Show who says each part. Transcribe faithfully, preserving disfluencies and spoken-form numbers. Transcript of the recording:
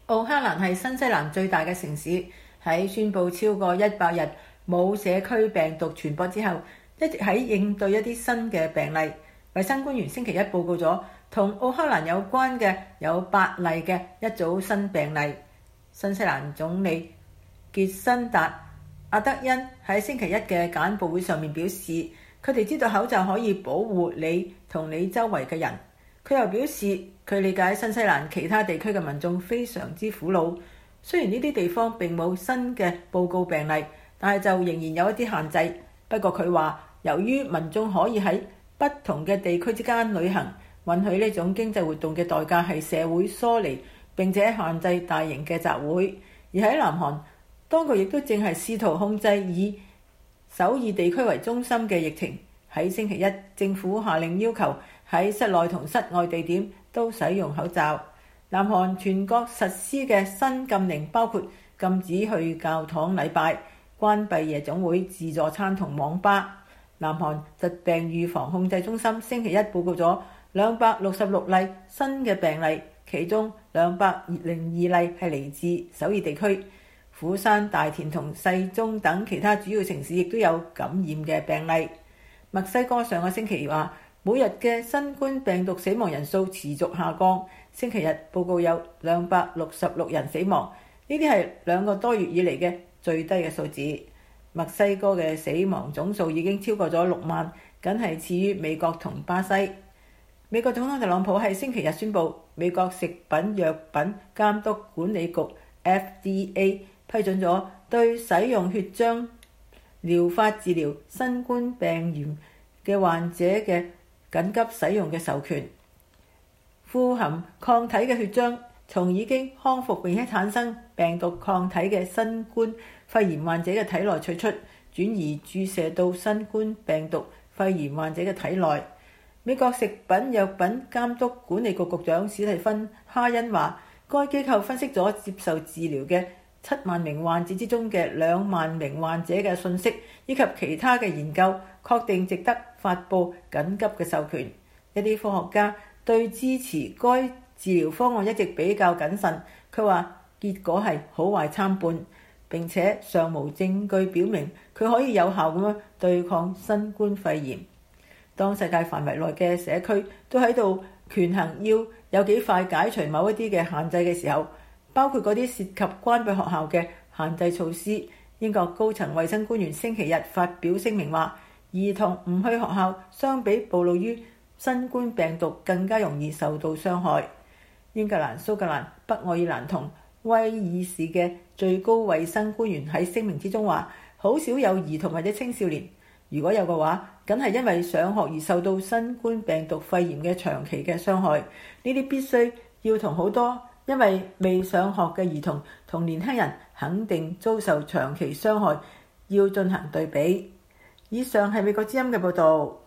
Speaker 1: 奧克蘭係新西蘭最大嘅城市，喺宣布超過一百日冇社區病毒傳播之後，一直喺應對一啲新嘅病例。衛生官員星期一報告咗同奧克蘭有關嘅有八例嘅一組新病例。新西蘭總理傑辛達阿德恩喺星期一嘅簡報會上面表示，佢哋知道口罩可以保護你同你周圍嘅人。佢又表示，佢理解新西蘭其他地區嘅民眾非常之苦惱。雖然呢啲地方並冇新嘅報告病例，但係就仍然有一啲限制。不過佢話，由於民眾可以喺不同嘅地區之間旅行，允許呢種經濟活動嘅代價係社會疏離，並且限制大型嘅集會。而喺南韓，當局亦都正係試圖控制以首爾地區為中心嘅疫情。喺星期一，政府下令要求喺室內同室外地點都使用口罩。南韓全國實施嘅新禁令包括禁止去教堂禮拜、關閉夜總會、自助餐同網吧。南韓疾病預防控制中心星期一報告咗兩百六十六例新嘅病例，其中兩百零二例係嚟自首爾地區。釜山、大田同世宗等其他主要城市亦都有感染嘅病例。墨西哥上個星期話，每日嘅新冠病毒死亡人數持續下降，星期日報告有兩百六十六人死亡，呢啲係兩個多月以嚟嘅最低嘅數字。墨西哥嘅死亡總數已經超過咗六萬，僅係次於美國同巴西。美國總統特朗普喺星期日宣布，美國食品藥品監督管理局 F D A 批准咗對使用血漿療法治療新冠病原嘅患者嘅緊急使用嘅授權。富含抗體嘅血漿從已經康復並且產生病毒抗體嘅新冠肺炎患者嘅體內取出，轉移注射到新冠病毒肺炎患者嘅體內。美國食品藥品監督管理局局長史蒂芬哈恩話，該機構分析咗接受治療嘅七萬名患者之中嘅兩萬名患者嘅信息，以及其他嘅研究，確定值得發布緊急嘅授權。一啲科學家對支持該治療方案一直比較謹慎，佢話結果係好壞參半，並且尚無證據表明佢可以有效咁樣對抗新冠肺炎。當世界範圍內嘅社區都喺度權衡要有幾快解除某一啲嘅限制嘅時候，包括嗰啲涉及關閉學校嘅限制措施，英國高層衛生官員星期日發表聲明話，兒童唔去學校相比暴露於新冠病毒更加容易受到傷害。英格蘭、蘇格蘭、北愛爾蘭同威爾士嘅最高衛生官員喺聲明之中話，好少有兒童或者青少年，如果有嘅話，僅係因為上學而受到新冠病毒肺炎嘅長期嘅傷害。呢啲必須要同好多因為未上學嘅兒童同年輕人肯定遭受長期傷害要進行對比。以上係美國之音嘅報導。